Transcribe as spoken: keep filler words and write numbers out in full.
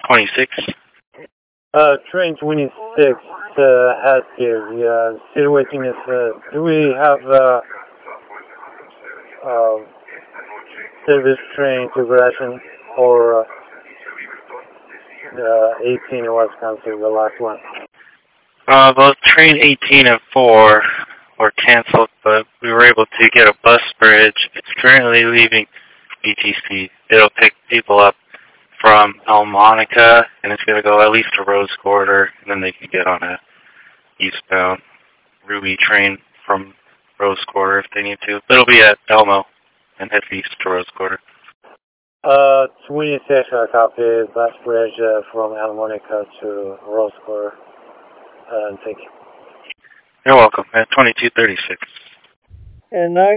twenty-six. Uh, train twenty-six uh, has here. The uh, situation is, uh, do we have uh, uh, service train to Gresham or uh, uh, eighteen in Wisconsin, the last one? Uh, both train eighteen and four were canceled, but we were able to get a bus bridge. It's currently leaving B T C. It'll pick people up from Elmonica, and it's going to go at least to Rose Quarter, and then they can get on a eastbound Ruby train from Rose Quarter if they need to. But it'll be at Elmo and head east to Rose Quarter. Uh, twenty-six, I copy. Bus bridge uh, from Elmonica to Rose Quarter. Uh, thank you. You're welcome. At twenty-two thirty-six. And I